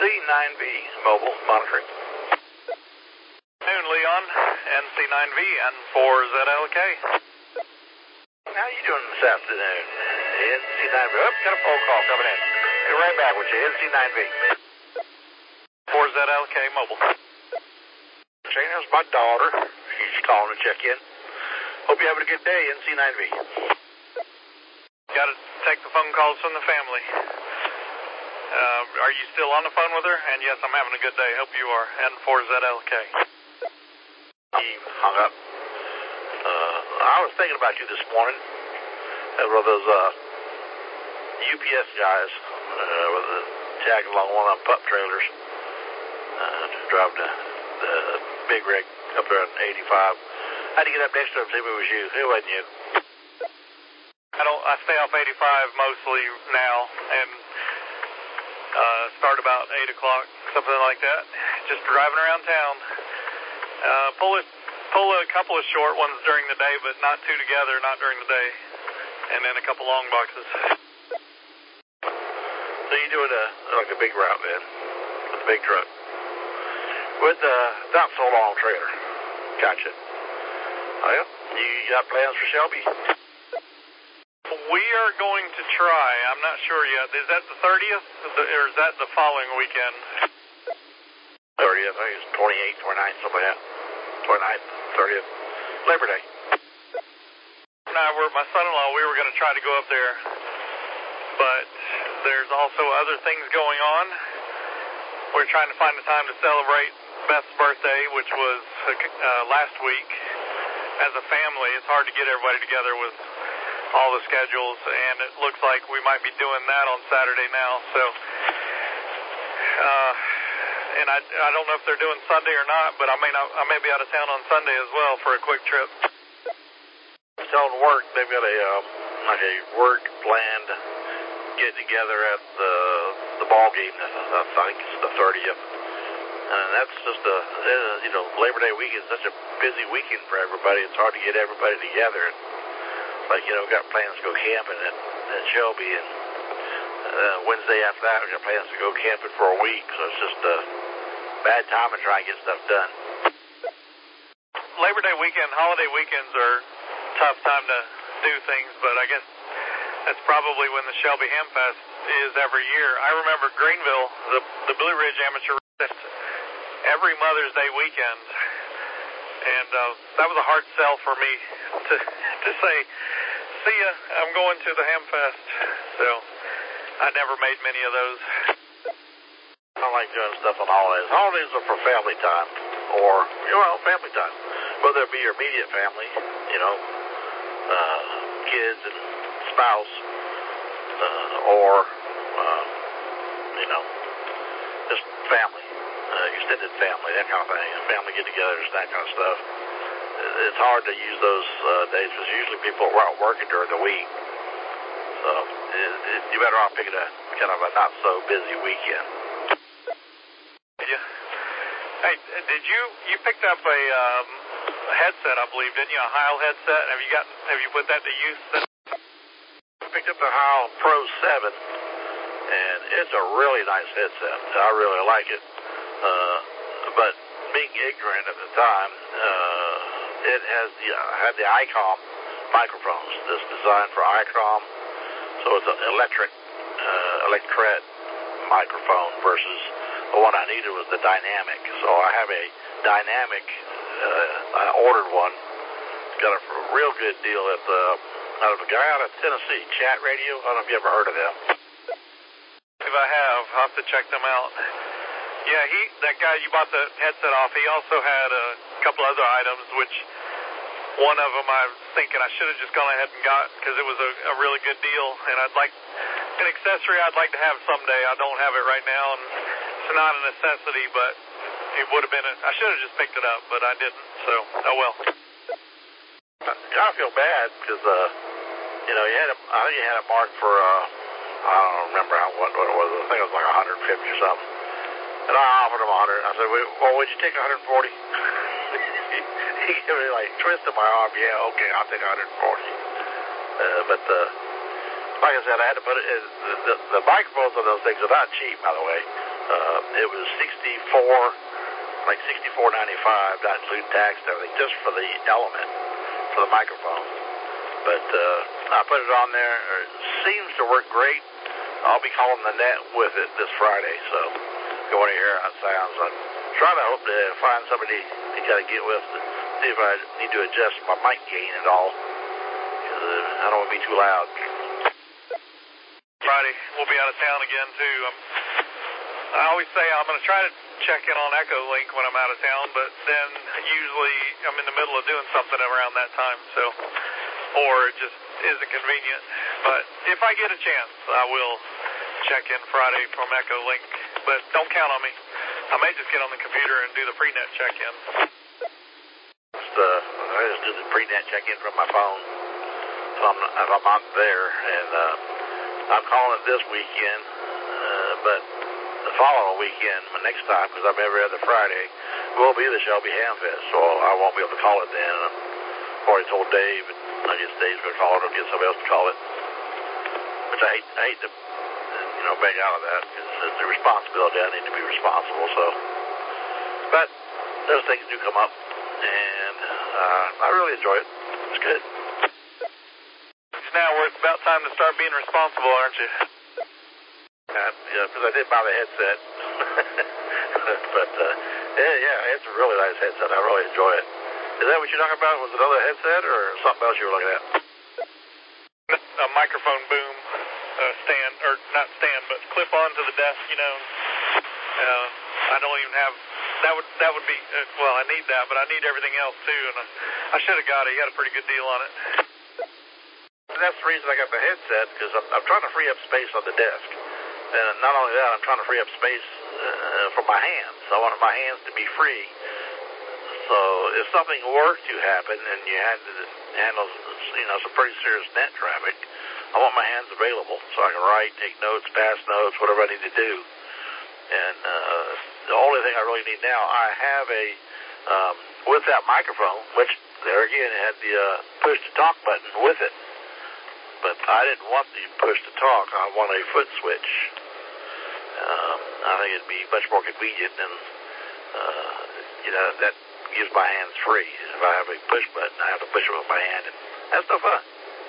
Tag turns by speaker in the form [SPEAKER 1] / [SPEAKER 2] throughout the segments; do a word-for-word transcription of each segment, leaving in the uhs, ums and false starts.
[SPEAKER 1] nine V, mobile, monitoring.
[SPEAKER 2] Noon, Leon, N C nine V and four Z L K.
[SPEAKER 1] How you doing this afternoon? N C nine V, oh, got a phone call coming in. Hey, right back with you, N C nine V.
[SPEAKER 2] four Z L K, mobile.
[SPEAKER 1] Shane, that's my daughter. She's calling to check in. Hope you're having a good day, N C nine V.
[SPEAKER 2] Got to take the phone calls from the family. Uh, are you still on the phone with her? And yes, I'm having a good day. Hope you are. N four Z L K.
[SPEAKER 1] He hung up. Uh, I was thinking about you this morning. As one of those uh, U P S guys uh, with the tag along one of them pup trailers uh, to drive the, the big rig up there on eighty-five. I had to get up next to him and see if it was you. It wasn't you.
[SPEAKER 2] I don't. I stay off eighty-five mostly now, and uh, start about eight o'clock, something like that. Just driving around town. Uh, pull it, pull a couple of short ones during the day, but not two together, not during the day, and then a couple long boxes.
[SPEAKER 1] So you doing a like a big route then, with a big truck, with a not so long trailer. Gotcha. Well, you got plans for Shelby?
[SPEAKER 2] We are going to try. I'm not sure yet. Is that the thirtieth, or is that the following weekend?
[SPEAKER 1] thirtieth, I think it's twenty-eighth, twenty-ninth, something like that. twenty-ninth, thirtieth, Labor Day.
[SPEAKER 2] No, we're, my son-in-law, we were going to try to go up there, but there's also other things going on. We're trying to find the time to celebrate Beth's birthday, which was uh, last week. As a family, it's hard to get everybody together with all the schedules, and it looks like we might be doing that on Saturday now. So, uh, and I, I don't know if they're doing Sunday or not, but I may not, I may be out of town on Sunday as well for a quick trip.
[SPEAKER 1] Telling work, they've got a uh, like a work planned get together at the the ball game. I think it's the thirtieth. And that's just a, uh, you know, Labor Day weekend is such a busy weekend for everybody. It's hard to get everybody together. And, like, you know, we've got plans to go camping at, at Shelby, and uh, Wednesday after that, we've got plans to go camping for a week. So it's just a bad time to try and get stuff done.
[SPEAKER 2] Labor Day weekend, holiday weekends are a tough time to do things, but I guess that's probably when the Shelby Ham Fest is every year. I remember Greenville, the, the Blue Ridge Amateur every Mother's Day weekend, and uh, that was a hard sell for me to to say, see ya, I'm going to the Ham Fest. So I never made many of those.
[SPEAKER 1] I like doing stuff on holidays. Holidays are for family time, or, you know, family time. Whether it be your immediate family, you know, uh, kids and spouse, uh, or, uh, you know, just family. Uh, extended family, that kind of thing, family get-togethers, that kind of stuff. It's hard to use those uh, days because usually people are out working during the week. So it, it, you better off picking a kind of a not-so-busy weekend.
[SPEAKER 2] Yeah. Hey, did you you picked up a um, headset, I believe, didn't you? A Heil headset. Have you got? Have you put that to use?
[SPEAKER 1] I picked up the Heil Pro seven, and it's a really nice headset. I really like it. Uh, but being ignorant at the time, uh, it has the uh, had the ICOM microphones. This designed for ICOM, so it's an electric, uh, electret microphone versus the one I needed was the dynamic. So I have a dynamic. Uh, I ordered one. Got a real good deal at the out of a guy out of Tennessee, Chat Radio. I don't know if you ever heard of them.
[SPEAKER 2] If I have, I'll have to check them out. Yeah, he, that guy you bought the headset off, he also had a couple other items, which one of them I was thinking I should have just gone ahead and got because it was a, a really good deal, and I'd like an accessory I'd like to have someday. I don't have it right now, and it's not a necessity, but it would have been, a, I should have just picked it up, but I didn't, so, oh well.
[SPEAKER 1] I feel bad because, uh, you know, you had a, I think you had it marked for, uh, I don't remember how, what, what it was, I think it was like one hundred fifty or something. And I offered him one hundred. I said, well, would you take one hundred forty? He gave me like twisted my arm. Yeah, okay, I'll take one hundred forty. Uh, but uh, like I said, I had to put it. The, the, the microphones on those things are not cheap, by the way. Uh, it was sixty-four, like sixty-four ninety-five, not including tax and everything, just for the element, for the microphone. But uh, I put it on there. It seems to work great. I'll be calling the net with it this Friday, so if you want to hear how it sounds, I'm trying to hope to find somebody to kind of get with to see if I need to adjust my mic gain at all. Because uh, I don't want to be too loud.
[SPEAKER 2] Friday, we'll be out of town again, too. Um, I always say I'm going to try to check in on Echolink when I'm out of town, but then usually I'm in the middle of doing something around that time, so, or it just isn't convenient. But if I get a chance, I will check in Friday from Echolink, but don't count on me. I may just get on the computer and do the pre-net check-in.
[SPEAKER 1] Just, uh, I just do the pre-net check-in from my phone if I'm, if I'm not there, and uh, I'm calling it this weekend, uh, but the following weekend, my next time, because I'm every other Friday, will be the Shelby Ham Fest, so I won't be able to call it then. I've already told Dave, and I guess Dave's going to call it or get somebody else to call it, which I hate, I hate to, you know, beg out of that, because it's a responsibility. I need to be responsible, so. But those things do come up, and uh, I really enjoy it. It's good.
[SPEAKER 2] It's now where it's about time to start being responsible, aren't you?
[SPEAKER 1] Uh, yeah, because I did buy the headset. But, uh, yeah, yeah, it's a really nice headset. I really enjoy it. Is that what you're talking about? Was it another headset or something else you were looking at?
[SPEAKER 2] A microphone boom uh, stand, or not stand, but clip onto the desk, you know. Uh, I don't even have, that would that would be, uh, well, I need that, but I need everything else too, and I, I should have got it. You got a pretty good deal on it.
[SPEAKER 1] That's the reason I got the headset, because I'm, I'm trying to free up space on the desk. And not only that, I'm trying to free up space uh, for my hands. I want my hands to be free. So if something were to happen and you had to handle, you know, some pretty serious net traffic, I want my hands available so I can write, take notes, pass notes, whatever I need to do. And uh, the only thing I really need now, I have a, um, with that microphone, which there again had the uh, push-to-talk button with it. But I didn't want the push-to-talk. I want a foot switch. Um, I think it'd be much more convenient, and uh, you know, that gives my hands free. If I have a push button, I have to push it with my hand, and that's no fun.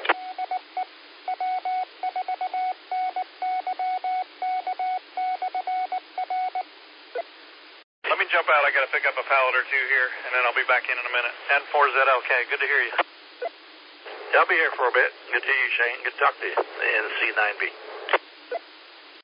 [SPEAKER 2] Let me jump out. I got to pick up a pallet or two here, and then I'll be back in in a minute. N four Z L K, good to hear you.
[SPEAKER 1] I'll be here for a bit. Good to hear you, Shane. Good to talk to you. And C nine B.